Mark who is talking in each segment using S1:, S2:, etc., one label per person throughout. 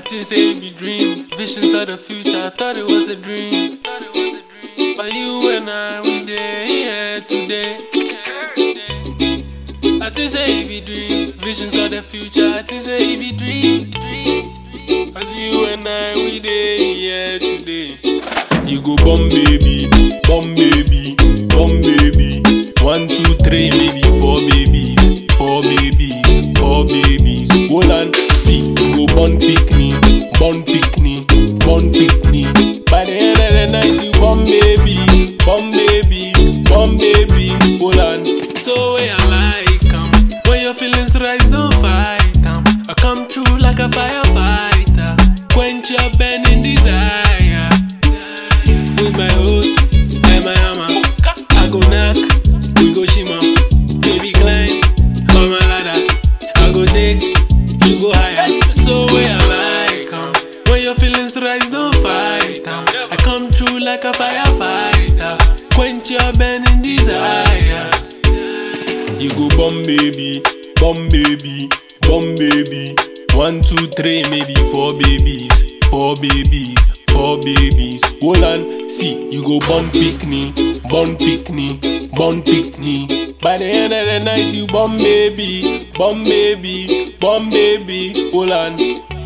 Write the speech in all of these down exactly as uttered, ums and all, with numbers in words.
S1: think say it be dream, visions of the future. I thought it was a dream, thought it was a dream. But you and I, we there, here today. I think say it be dream, visions of the future. I think say it be dream, dream. As you and I, we there, here today. You go bomb baby, bomb baby, bomb baby. One, two, three, maybe four babies, four babies, four babies. Hold on, see, you go born pick me, born pick me, born pick me. By the end of the night, you bomb baby, bomb baby, bomb baby. Hold on, so where I like 'em. When your feelings rise, don't fight 'em. I come through like a firefighter, quench your burning desire. With my hose and my hammer, I go knock, we go shimmer. Baby climb on my ladder, I go take, you go higher. So where I like 'em. When your feelings rise, don't fight 'em. I come through like a firefighter, quench your burning desire. You go bomb baby, bomb baby, bomb baby. One, two, three, maybe four babies, four babies, four babies. Hold on, see, you go born pick me, born pick me, born pick me. By the end of the night, you bomb baby, bomb baby, bomb baby. Hold on.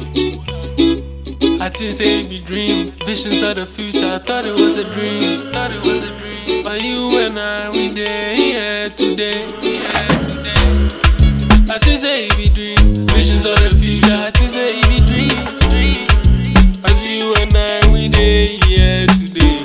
S1: I think say it be dream, visions of the future. I thought it was a dream, thought it was a dream. But you and I, we there, here today, here today. I think say it be dream, visions of the future. I think say it be dream, dream. As you and I, we there, here today.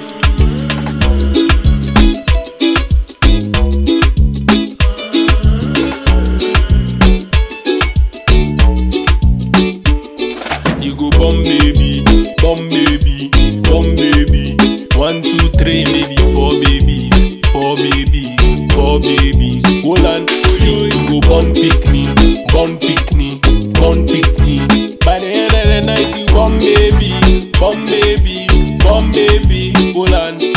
S1: You go bomb baby, bomb baby, bomb baby. One, two, three, maybe four babies, four babies, four babies. Hold on, see, you go born pick me, born pick me, born pick me. By the end of the night, you bomb baby, bomb baby, bomb baby. Hold on.